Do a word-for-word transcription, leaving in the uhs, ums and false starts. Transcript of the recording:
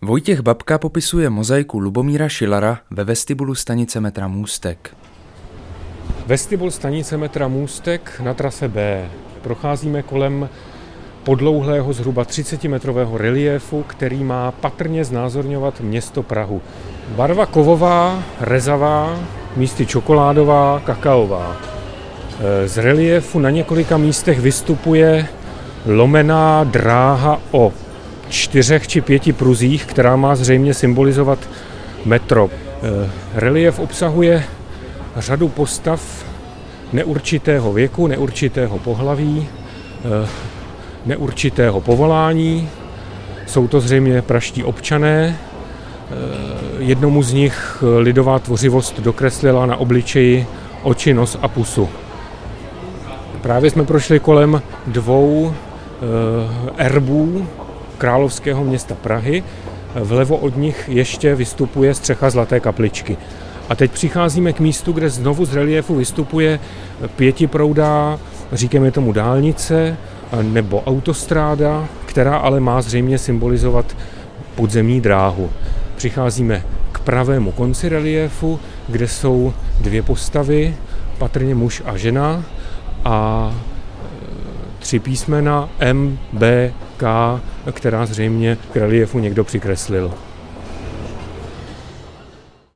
Vojtěch Babka popisuje mozaiku Lubomíra Šilara ve vestibulu stanice metra Můstek. Vestibul stanice metra Můstek na trase B. Procházíme kolem podlouhlého zhruba třicetimetrového reliéfu, který má patrně znázorňovat město Prahu. Barva kovová, rezavá, místy čokoládová, kakaová. Z reliéfu na několika místech vystupuje lomená dráha o čtyřech či pěti pruzích, která má zřejmě symbolizovat metro. Reliéf obsahuje řadu postav neurčitého věku, neurčitého pohlaví, neurčitého povolání. Jsou to zřejmě pražští občané. Jednomu z nich lidová tvořivost dokreslila na obličeji oči, nos a pusu. Právě jsme prošli kolem dvou erbů královského města Prahy. Vlevo od nich ještě vystupuje střecha Zlaté kapličky. A teď přicházíme k místu, kde znovu z reliéfu vystupuje pětiproudá, říkáme tomu dálnice nebo autostráda, která ale má zřejmě symbolizovat podzemní dráhu. Přicházíme k pravému konci reliéfu, kde jsou dvě postavy, patrně muž a žena, a tři písmena M, B, K, která zřejmě k reliéfu někdo přikreslil.